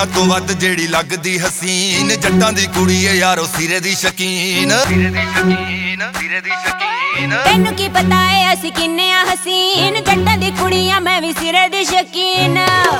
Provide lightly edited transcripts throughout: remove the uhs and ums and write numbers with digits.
ਸਾਰਿਆਂ ਤੋਂ ਵੱਧ ਜਿਹੜੀ ਲੱਗਦੀ ਹਸੀਨ ਜੱਟਾਂ ਦੀ ਕੁੜੀ ਏ ਯਾਰੋ ਸਿਰੇ ਦੀ ਸ਼ਕੀਨ। ਤੈਨੂੰ ਕੀ ਪਤਾ ਏ ਅਸੀਂ ਕਿੰਨੇ ਆ ਹਸੀਨ, ਜੱਟਾਂ ਦੀ ਕੁੜੀਆਂ ਮੈਂ ਵੀ ਸਿਰੇ ਦੀ ਸ਼ਕੀਨ।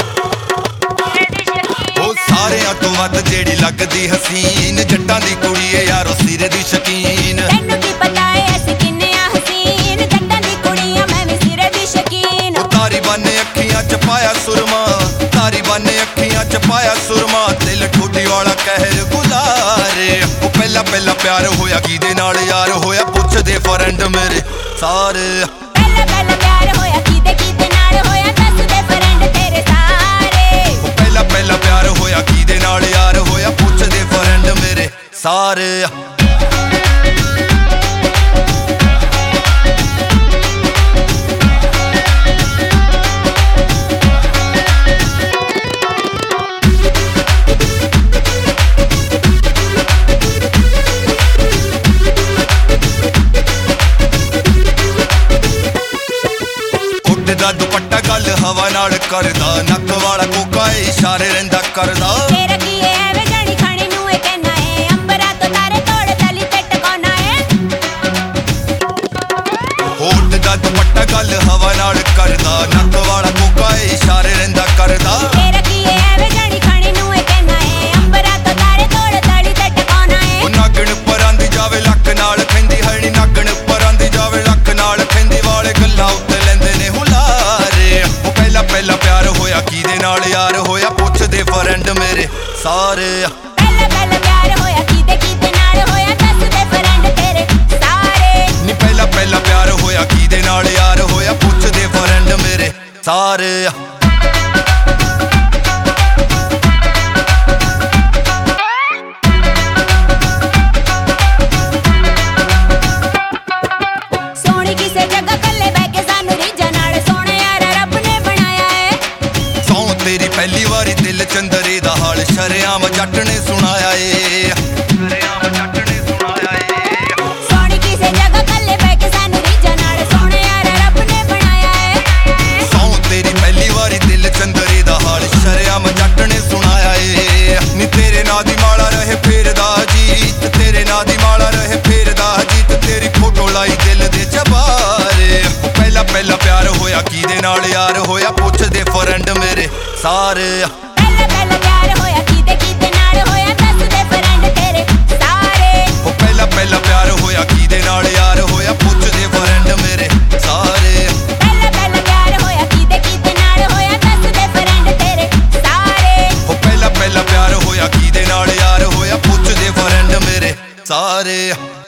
ਉਹ ਸਾਰਿਆਂ ਤੋਂ ਵੱਧ ਜਿਹੜੀ ਲੱਗਦੀ ਹਸੀਨ ਜੱਟਾਂ ਦੀ ਕੁੜੀ ਏ ਯਾਰੋ ਸਿਰੇ ਦੀ ਸ਼ਕੀਨ। ਤੈਨੂੰ ਕੀ ਪਤਾ ਏ ਅਸੀਂ ਕਿੰਨੇ ਆ ਹਸੀਨ, ਜੱਟਾਂ ਦੀ ਕੁੜੀਆਂ ਮੈਂ ਵੀ ਸਿਰੇ ਦੀ ਸ਼ਕੀਨ। ਉਹ ਤਾਰੀ ਬੰਨੇ ਅੱਖੀਆਂ ਚ ਪਾਇਆ ਸੁਰਮਾ, ਤਾਰੀ ਬੰਨੇ ਅੱਖੀਆਂ ਚ ਪਾਇਆ ਸੁਰਮਾ, ਦਿਲ ਠੋਡੀ ਵਾਲਾ ਕਹਿਰ ਗੁਜ਼ਾਰੇ। ਉਹ ਪਹਿਲਾ ਪਹਿਲਾ ਪਿਆਰ ਹੋਇਆ ਕਿਹਦੇ ਨਾਲ ਯਾਰ ਹੋਇਆ, ਪੁੱਛਦੇ ਫਰੈਂਡ ਮੇਰੇ ਸਾਰੇ। ਪਹਿਲਾ ਪਹਿਲਾ ਪਿਆਰ ਹੋਇਆ ਕਿਹਦੇ ਨਾਲ ਹੋਇਆ, ਦੱਸਦੇ ਫਰੈਂਡ ਤੇਰੇ ਸਾਰੇ। ਉਹ ਪਹਿਲਾ ਪਹਿਲਾ ਪਿਆਰ ਹੋਇਆ ਕਿਹਦੇ ਨਾਲ ਯਾਰ ਹੋਇਆ, ਪੁੱਛਦੇ ਫਰੈਂਡ ਮੇਰੇ ਸਾਰੇ। ਦਾ ਦੁਪੱਟਾ ਗੱਲ ਹਵਾ ਨਾਲ ਕਰਦਾ, ਨੱਕ ਵਾਲਾ ਕੋਕਾ ਇਸ਼ਾਰੇ ਰਹਿੰਦਾ ਕਰਦਾ। ਤੇਰਾ ਕੀ ਏ ਐਵੇਂ ਜਾਣੀ ਖਾਣੀ ਨੂੰ ਏ ਕਹਿਣਾ ਏ, ਅੰਬਰਾਂ ਤੋਂ ਤਾਰੇ ਤੋੜ ਤਲੀ ਤੇ ਟਿਕਾਉਣਾ ਏ। ਹੋਟ ਦਾ ਦੁਪੱਟਾ ਗੱਲ ਹਵਾ ਨਾਲ ਕਰਦਾ, ਨੱਕ ਵਾਲਾ ਕੋਕਾ ਇਸ਼ਾਰੇ ਰਹਿੰਦਾ ਕਰਦਾ। ਤੇਰਾ ਕੀ ਏ ਐਵੇਂ ਜਾਣੀ ਖਾਣੀ ਨੂੰ ਏ ਕਹਿਣਾ ਏ, ਅੰਬਰਾਂ ਤੋਂ ਤਾਰੇ ਤੋੜ ਤਲੀ ਤੇ ਟਿਕਾਉਣਾ ਏ। ਉਹ ਨਾਗਣ ਪਰਾਂ ਦੀ ਜਾਵੇ ਲੱਕ ਨਾਲ ਖੈਂਦੀ ਹੈ ਨੀ, ਨਾਗਣ ਪਰਾਂ ਦੀ ਜਾਵੇ ਲੱਕ ਨਾਲ ਖੈਂਦੀ, ਵਾਲੇ ਗੱਲਾਂ ਉੱਤੇ ਲੈਂਦੇ ਨੇ ਹੁਲਾਰੇ। ਉਹ ਪਹਿਲਾ ਪਹਿਲਾ ਪਿਆਰ ਹੋਇਆ ਕਿਹਦੇ ਨਾਲ ਯਾਰ ਹੋਇਆ, ਪੁੱਛਦੇ ਫਰੈਂਡ ਮੇਰੇ ਸਾਰੇ। ਪਹਿਲਾ ਪਹਿਲਾ ਪਿਆਰ ਹੋਇਆ ਕਿਹਦੇ ਨਾਲ ਹੋਇਆ, ਦੱਸਦੇ ਫਰੈਂਡ ਤੇਰੇ ਸਾਰੇ। ਨੀ ਪਹਿਲਾ ਪਹਿਲਾ ਪਿਆਰ ਹੋਇਆ ਕਿਹਦੇ ਨਾਲ ਯਾਰ ਹੋਇਆ, ਪੁੱਛਦੇ ਫਰੈਂਡ ਮੇਰੇ ਸਾਰੇ। ਸੋਹਣੀ ਕਿਸੇ ਜਗ੍ਹਾ ਕੱਲੇ ਬਹਿ ਕੇ ਸਾਨੂੰ ਰੀਝਾਂ ਨਾਲ, ਸੋਹਣੇ ਯਾਰ ਰੱਬ ਨੇ ਬਣਾਇਆ ਏ। ਸੌਂ ਤੇਰੀ ਪਹਿਲੀ ਵਾਰੀ ਦਿਲ ਚੰਦਰੇ ਦਾ ਹਾਲ ਸ਼ਰਿਆਮ ਜੱਟ ਨੇ ਸੁਣਾਇਆ ਏ। ਸੋਹਣੀ ਕਿਸੇ ਜਗ੍ਹਾ ਕੱਲੇ ਬਹਿ ਕੇ ਸਾਨੂੰ ਰੀਝਾਂ ਨਾਲ, ਸੋਹਣੇ ਯਾਰ ਰੱਬ ਨੇ ਬਣਾਇਆ ਏ। ਸੌਂ ਤੇਰੀ ਪਹਿਲੀ ਵਾਰੀ ਦਿਲ ਚੰਦਰੇ ਦਾ ਹਾਲ ਸ਼ਰਿਆਮ ਜੱਟ ਨੇ ਸੁਣਾਇਆ ਏ। ਨੀ ਤੇਰੇ ਨਾਂ ਦੀ ਮਾਲਾ ਰਹੇ ਫੇਰਦਾ ਜੀਤ, ਤੇਰੇ ਨਾਂ ਦੀ ਮਾਲਾ ਰਹੇ ਫੇਰਦਾ ਜੀਤ, ਤੇਰੀ ਫੋਟੋ ਲਾਈ ਦਿਲ ਦੇ ਚਬਾਰੇ। ਉਹ ਪਹਿਲਾ ਪਹਿਲਾ ਪਿਆਰ ਹੋਇਆ ਕਿਹਦੇ ਨਾਲ ਯਾਰ ਹੋਇਆ, ਪੁੱਛਦੇ ਫਰੈਂਡ ਮੇਰੇ ਸਾਰੇ। ਪਹਿਲਾ ਪਹਿਲਾ ਪਿਆਰ ਹੋਇਆ ਕਿਹਦੇ ਨਾਲ ਹੋਇਆ, ਦੱਸਦੇ ਫਰੈਂਡ ਤੇਰੇ ਸਾਰੇ। ਉਹ ਪਹਿਲਾ ਪਹਿਲਾ ਪਿਆਰ ਹੋਇਆ ਕਿਹਦੇ ਨਾਲ ਯਾਰ ਹੋਇਆ, ਪੁੱਛਦੇ ਫਰੈਂਡ ਮੇਰੇ ਸਾਰੇ। ਪਹਿਲਾ ਪਹਿਲਾ ਪਿਆਰ ਹੋਇਆ ਕਿਹਦੇ ਨਾਲ ਹੋਇਆ, ਦੱਸਦੇ ਫਰੈਂਡ ਤੇਰੇ ਸਾਰੇ। ਉਹ ਪਹਿਲਾ ਪਹਿਲਾ ਪਿਆਰ ਹੋਇਆ ਕਿਹਦੇ ਨਾਲ ਯਾਰ ਹੋਇਆ, ਪੁੱਛਦੇ ਫਰੈਂਡ ਮੇਰੇ ਸਾਰੇ।